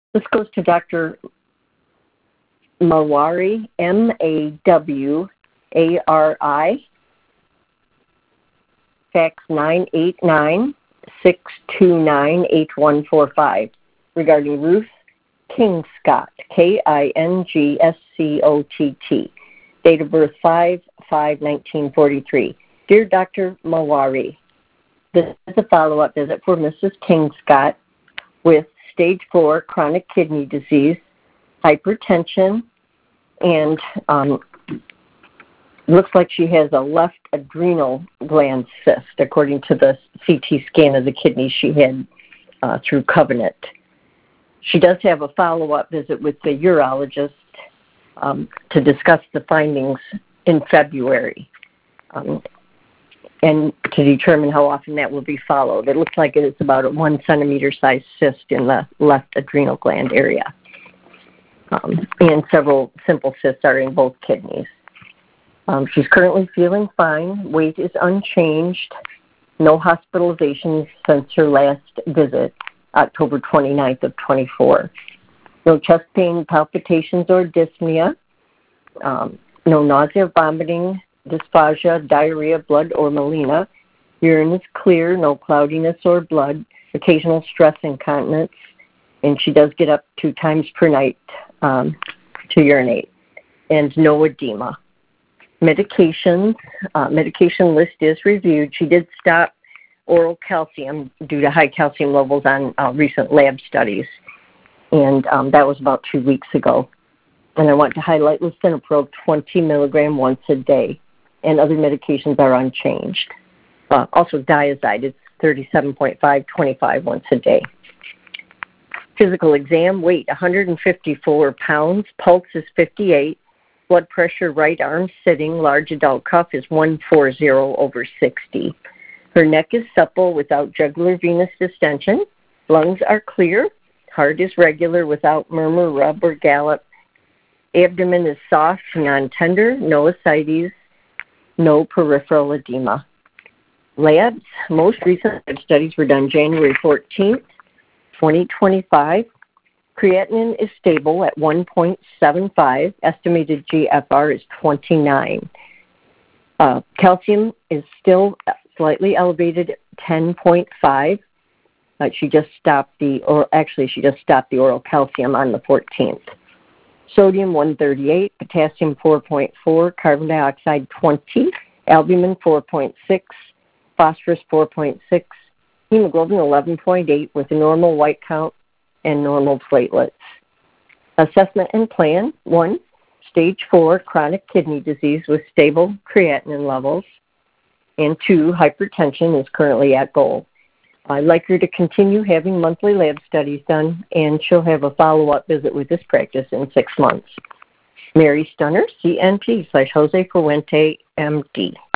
This goes to Dr. Mawari, M-A-W-A-R-I, fax 989-629-8145, regarding Ruth Kingscott, Kingscott, date of birth 5/5/1943. Dear Dr. Mawari, this is a follow-up visit for Mrs. Kingscott with stage 4 chronic kidney disease, hypertension, and looks like she has a left adrenal gland cyst, according to the CT scan of the kidneys she had through Covenant. She does have a follow-up visit with the urologist to discuss the findings in February and to determine how often that will be followed. It looks like it is about a 1 centimeter sized cyst in the left adrenal gland area. And several simple cysts are in both kidneys. She's currently feeling fine. Weight is unchanged. No hospitalizations since her last visit, October 29th of 24. No chest pain, palpitations, or dyspnea. No nausea, vomiting, dysphagia, diarrhea, blood, or melena. Urine is clear, no cloudiness or blood. Occasional stress incontinence. And she does get up 2 times per night to urinate. And no edema. Medications, medication list is reviewed. She did stop oral calcium due to high calcium levels on recent lab studies. And that was about 2 weeks ago. And I want to highlight lisinopril 20 milligram once a day. And other medications are unchanged. Also Diazide is 37.5, 25 once a day. Physical exam, weight 154 pounds, pulse is 58, blood pressure right arm sitting, large adult cuff is 140/60. Her neck is supple without jugular venous distension, lungs are clear, heart is regular without murmur, rub, or gallop, abdomen is soft, non-tender, no ascites, no peripheral edema. Labs, most recent lab studies were done January 14th, 2025. Creatinine is stable at 1.75. Estimated GFR is 29. Calcium is still slightly elevated at 10.5. She just stopped the oral calcium on the 14th. Sodium 138, potassium 4.4, carbon dioxide 20, albumin 4.6, phosphorus 4.6, hemoglobin 11.8 with a normal white count and normal platelets. Assessment and plan: 1, stage 4 chronic kidney disease with stable creatinine levels, and 2, hypertension is currently at goal. I'd like her to continue having monthly lab studies done, and she'll have a follow-up visit with this practice in 6 months. Mary Stunner, CNP /Jose Fuente, MD.